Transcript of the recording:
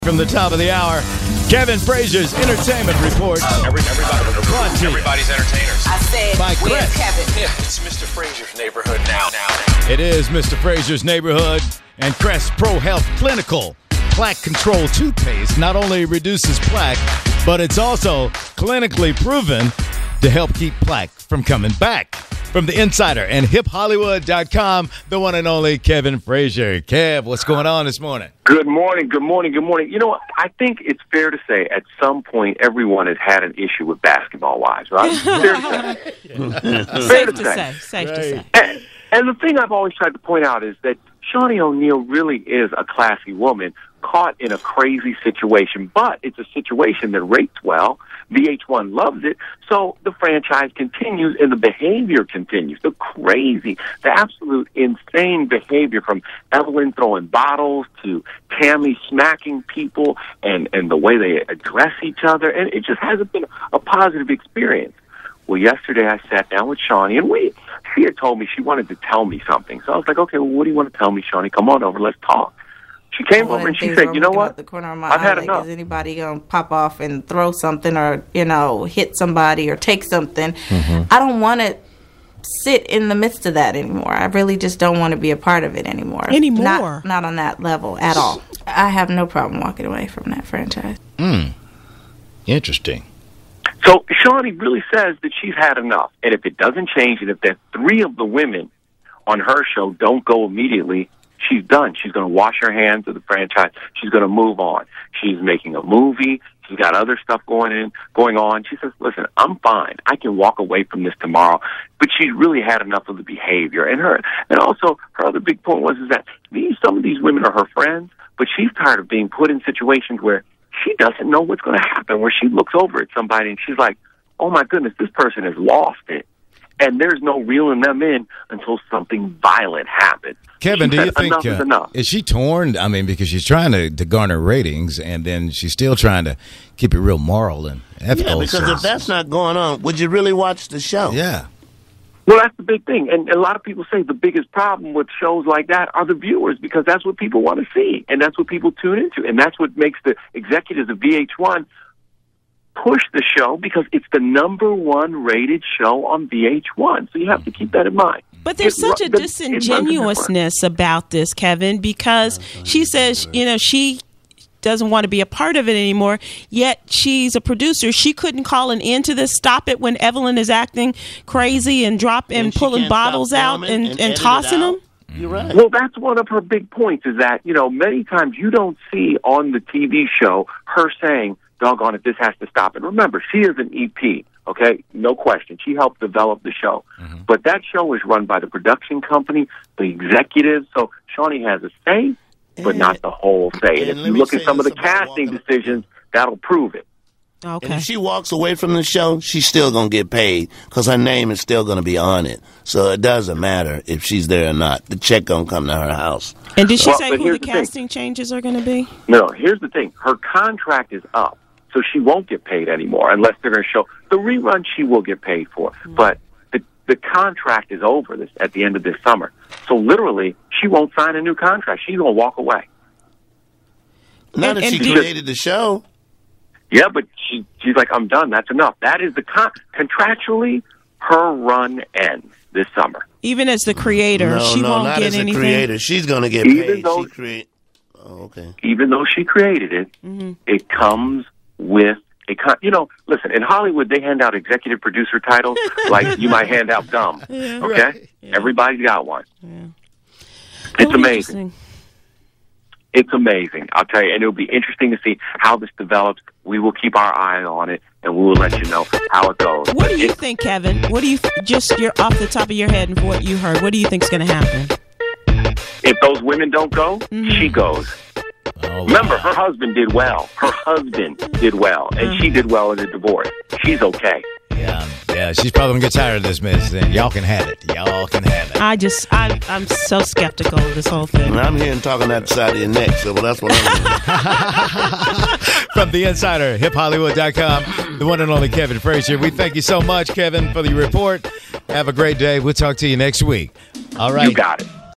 From the top of the hour, Kevin Frazier's Entertainment Report. Everybody's entertainers. I said, By where's Chris. Kevin? Yeah, it's Mr. Frazier's neighborhood now. It is Mr. Frazier's Neighborhood, and Crest Pro Health Clinical Plaque Control Toothpaste not only reduces plaque, but it's also clinically proven to help keep plaque from coming back. From The Insider and HipHollywood.com, the one and only Kevin Frazier. Kev, what's going on this morning? Good morning. You know, I think it's fair to say at some point everyone has had an issue with basketball-wise, right? Fair to say. Safe to say. And the thing I've always tried to point out is that Shaunie O'Neal really is a classy woman caught in a crazy situation, but it's a situation that rates well. VH1 loves it, so the franchise continues and the behavior continues. The absolute insane behavior from Evelyn throwing bottles to Tammy smacking people and the way they address each other, and it just hasn't been a positive experience. Well, yesterday I sat down with Shaunie, and she had told me she wanted to tell me something. So I was like, okay, well, what do you want to tell me, Shaunie? Come on over, let's talk. She came over and she said, you know what? The corner of my I've eye, had like, enough. is anybody going to pop off and throw something or, hit somebody or take something? Mm-hmm. I don't want to sit in the midst of that anymore. I really just don't want to be a part of it anymore. Not on that level at all. I have no problem walking away from that franchise. Interesting. So Shaunie really says that she's had enough. And if it doesn't change, and if the three of the women on her show don't go immediately, she's done. She's going to wash her hands of the franchise. She's going to move on. She's making a movie. She's got other stuff going on. She says, listen, I'm fine. I can walk away from this tomorrow. But she's really had enough of the behavior. And also, her other big point was that some of these women are her friends, but she's tired of being put in situations where she doesn't know what's going to happen, where she looks over at somebody and she's like, oh, my goodness, this person has lost it. And there's no reeling them in until something violent happens. Kevin, do you think enough is enough? Is she torn? I mean, because she's trying to garner ratings, and then she's still trying to keep it real moral and ethical. Yeah, because if that's not going on, would you really watch the show? Yeah. Well, that's the big thing. And a lot of people say the biggest problem with shows like that are the viewers, because that's what people want to see, and that's what people tune into, and that's what makes the executives of VH1 push the show, because it's the #1 rated show on VH1. So you have to keep that in mind. But there's such a disingenuousness about this, Kevin, because she says, she doesn't want to be a part of it anymore, yet she's a producer. She couldn't call an end to this, stop it when Evelyn is acting crazy and pulling bottles out and tossing them. You're right. Well, that's one of her big points, is that, many times you don't see on the TV show her saying, doggone it, this has to stop. And remember, she is an EP, okay? No question. She helped develop the show. Mm-hmm. But that show is run by the production company, the executives. So Shaunie has a say, but not the whole say. And if you look at some of the casting decisions, that'll prove it. Okay. And if she walks away from the show, she's still going to get paid because her name is still going to be on it. So it doesn't matter if she's there or not. The check going to come to her house. And did she say who the casting changes are going to be? No, here's the thing. Her contract is up, so she won't get paid anymore unless they're going to show the rerun. She will get paid for, but the contract is over at the end of this summer. So literally, she won't sign a new contract. She's going to walk away. Not if she created the show. Yeah, but she's like, I'm done. That's enough. That is contractually, her run ends this summer. Even as the creator, she won't not get as anything. A creator. She's going to get Even paid. Okay. Even though she created it, it comes with listen, in Hollywood, they hand out executive producer titles like you might hand out gum. Yeah, okay? right. Yeah. Everybody's got one. Yeah. It's amazing. It's amazing. I'll tell you, and it'll be interesting to see how this develops. We will keep our eye on it, and we will let you know how it goes. What do you think, Kevin? What do you you're off the top of your head and from what you heard, what do you think's going to happen? If those women don't go, she goes. Oh, Remember, her husband did well. And she did well in the divorce. She's okay. Yeah, she's probably going to get tired of this mess. Then y'all can have it. I'm so skeptical of this whole thing. And I'm hearing talking at the side of your neck, so that's what I'm hearing. From The Insider, HipHollywood.com, the one and only Kevin Frazier. We thank you so much, Kevin, for the report. Have a great day. We'll talk to you next week. All right. You got it.